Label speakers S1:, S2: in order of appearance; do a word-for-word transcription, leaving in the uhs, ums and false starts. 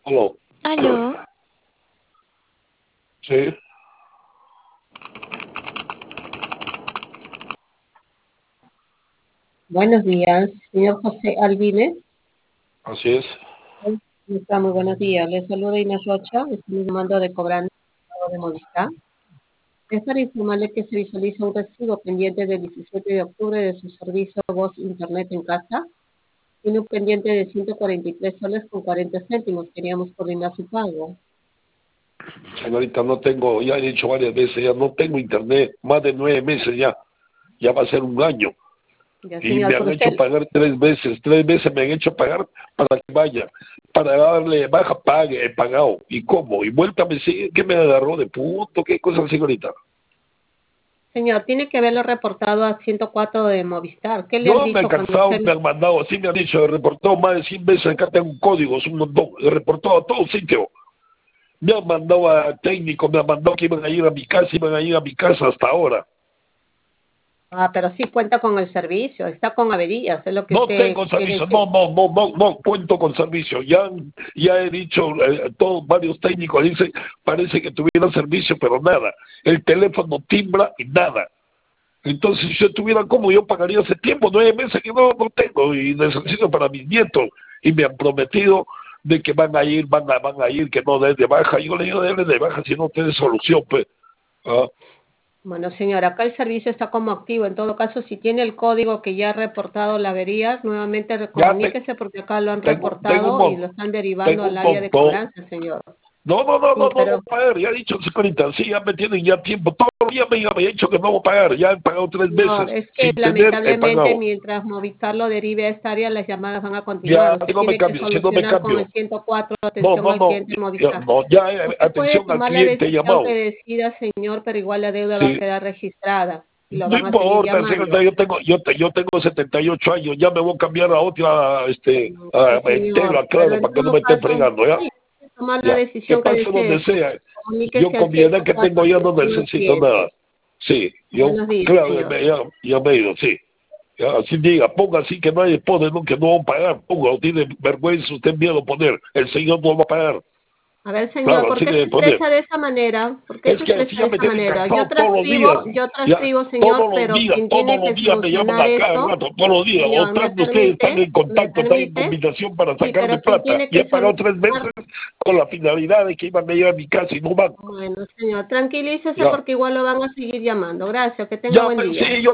S1: Aló.
S2: Aló.
S1: Sí,
S3: Buenos días, señor José Albine.
S1: así es.
S3: Está muy buenos días. Le saluda Inés Rocha. Estoy llamando de Cobrando de Movistar. Es para informarle que se visualiza un recibo pendiente del diecisiete de octubre de su servicio Voz Internet en casa. Tiene un pendiente de ciento cuarenta y tres soles con cuarenta céntimos. Queríamos coordinar su pago.
S1: Señorita, no tengo, ya he dicho varias veces, ya no tengo internet, más de nueve meses ya, ya va a ser un año.
S3: Ya,
S1: Y
S3: señor,
S1: me han
S3: pero
S1: hecho
S3: usted,
S1: pagar tres veces, tres veces me han hecho pagar para que vaya, para darle baja pague, he pagado. ¿Y cómo? Y vuelta me sigue, ¿qué me agarró de punto? ¿Qué cosa, señorita?
S3: señor, tiene que haberlo reportado a ciento cuatro de Movistar. ¿Qué le han
S1: No me han
S3: dicho cuando
S1: cansado,
S3: usted...
S1: me han mandado, así me han dicho, he reportado más de cien veces, acá tengo un código, es un montón, he reportado a todo sitio. Me han mandado a técnicos, me han mandado que iban a ir a mi casa, iban a ir a mi casa hasta ahora.
S3: Ah, pero sí cuenta con el servicio, está con averías, es lo que
S1: No
S3: usted
S1: tengo
S3: quiere
S1: servicio,
S3: decir.
S1: no, no, no, no, no cuento con servicio. Ya, ya he dicho, eh, todos varios técnicos dicen, parece que tuviera servicio, pero nada. El teléfono timbra y nada. Entonces, si yo tuviera como, yo pagaría hace tiempo, nueve meses que no, no tengo y necesito para mis nietos. Y me han prometido de que van a ir, van a, van a ir, que no den de baja. Yo le digo, denle de baja si no tiene solución, pues. ¿Ah?
S3: Bueno, señora, acá el servicio está como activo. En todo caso, si tiene el código que ya ha reportado la averías, nuevamente
S1: Ya te,
S3: comuníquese porque acá lo han
S1: tengo, tengo un,
S3: reportado y
S1: mon-
S3: lo están derivando
S1: tengo
S3: al
S1: un
S3: área de
S1: montón.
S3: cobranza, señor.
S1: No, no, no, no,
S3: Sí,
S1: no voy
S3: pero
S1: a pagar, ya he dicho, señorita, sí, ya me tienen ya tiempo, todos los días me, me he dicho que no voy a pagar, ya he pagado tres
S3: no,
S1: veces,
S3: es que
S1: sin tener, he
S3: lamentablemente
S1: pagado.
S3: mientras Movistar lo derive a esta área, las llamadas van a continuar.
S1: Ya, si
S3: Usted
S1: no me
S3: tiene que
S1: cambio, si no me
S3: solucionar con el
S1: cambio.
S3: ciento cuatro
S1: No,
S3: atención
S1: no,
S3: al
S1: no,
S3: cliente de
S1: ya,
S3: Movistar.
S1: no, ya, eh,
S3: Usted puede
S1: atención al
S3: tomar la
S1: cliente, he
S3: decisión que
S1: llamado.
S3: decida, señor, pero igual la deuda va a
S1: Sí,
S3: quedar registrada y lo
S1: no
S3: van a seguir
S1: importa, señorita,
S3: llamando.
S1: yo tengo, yo, te- yo tengo setenta y ocho años, ya me voy a cambiar a otra, este,
S3: No,
S1: a
S3: señor,
S1: Entera,
S3: pero
S1: claro,
S3: en
S1: para que no
S3: todo
S1: me esté
S3: caso,
S1: fregando, ¿ya?
S3: sí, puede tomar la
S1: Ya, que
S3: decisión que
S1: pase donde
S3: desee.
S1: sea. Yo
S3: Comuníquese al
S1: con mi edad
S3: ciento
S1: que
S3: cuatro
S1: tengo ya no
S3: atención al
S1: necesito nada.
S3: cliente.
S1: Sí, yo,
S3: Buenos días,
S1: claro,
S3: señor.
S1: me- ya, ya me he ido, sí. Ya, así diga, ponga así que nadie pone, no, que no va a pagar, ponga, tiene vergüenza usted miedo poner, el señor no va a pagar.
S3: A ver, señor,
S1: Claro,
S3: ¿por
S1: así
S3: qué
S1: debe
S3: se
S1: poner.
S3: expresa de esa manera? ¿Por qué
S1: Es
S3: se
S1: que así
S3: expresa
S1: ya
S3: de
S1: me
S3: esa
S1: tienen
S3: manera? Yo
S1: cansado todos los
S3: transcribo,
S1: días,
S3: yo
S1: ya,
S3: transcribo, señor,
S1: todos los
S3: pero
S1: días,
S3: quien
S1: todos
S3: tiene
S1: los
S3: que
S1: días me llaman
S3: solucionar
S1: a cada
S3: esto,
S1: rato, todos los días,
S3: señor, ¿me
S1: otra vez ustedes están
S3: permite?
S1: en
S3: ¿Me
S1: contacto, están en
S3: permite?
S1: combinación para
S3: Sí,
S1: sacarme
S3: pero quien
S1: plata,
S3: tiene
S1: y he
S3: que
S1: pagado tres
S3: solucionar,
S1: veces con la finalidad de que iban a ir a mi casa y no van.
S3: bueno, señor, tranquilícese
S1: Ya,
S3: porque igual lo van a seguir llamando. Gracias, que tenga
S1: ya,
S3: buen
S1: me-
S3: día.
S1: sí, yo